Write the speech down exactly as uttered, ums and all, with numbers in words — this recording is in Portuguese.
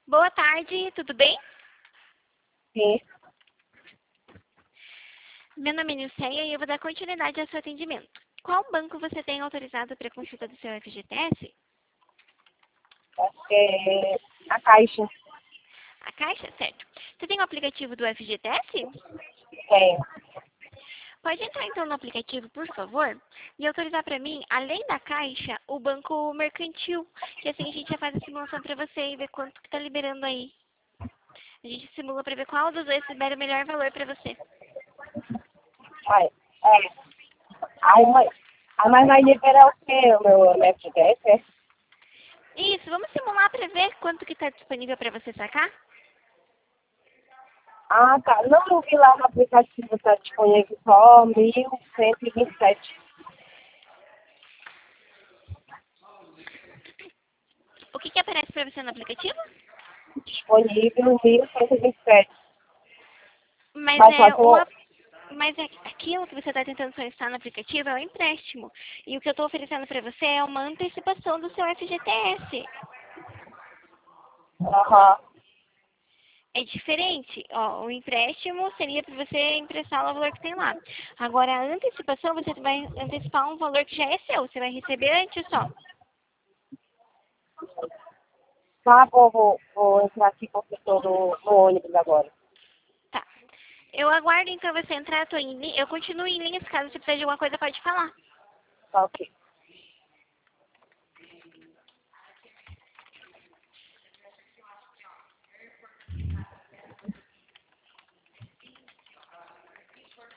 Boa tarde, tudo bem? Sim, Meu nome é Nilceia e eu vou dar continuidade ao seu atendimento. Qual banco você tem autorizado para consulta do seu F G T S? acho que é a Caixa. A Caixa, certo. Você tem o aplicativo do F G T S? Tem. Pode entrar então no aplicativo, por favor, e autorizar para mim, além da Caixa, o Banco Mercantil, que assim a gente já faz a simulação para você e ver quanto que está liberando aí. A gente simula para ver qual dos dois libera o melhor valor para você. Ai, é. Ai, mãe. Ah, mas vai liberar o quê? O meu F G T S, é? Isso, vamos simular para ver quanto que está disponível para você sacar? Ah, tá. Não, eu vi lá no aplicativo, está disponível só mil cento e vinte e sete. O que que aparece para você no aplicativo? Disponível mil cento e vinte e sete. Mas Mas só é que o eu... ap- mas é aquilo que você está tentando solicitar no aplicativo é o empréstimo. E o que eu estou oferecendo para você é uma antecipação do seu F G T S. Aham. É diferente. Ó, o empréstimo seria para você emprestar o valor que tem lá. Agora, a antecipação, você vai antecipar um valor que já é seu. Você vai receber antes só. Tá, vou, vou, vou entrar aqui porque estou no, no ônibus agora. Tá. Eu aguardo então você entrar. Eu, tô em, li- eu continuo em linha. Se caso você precisar de alguma coisa, pode falar. Tá ok.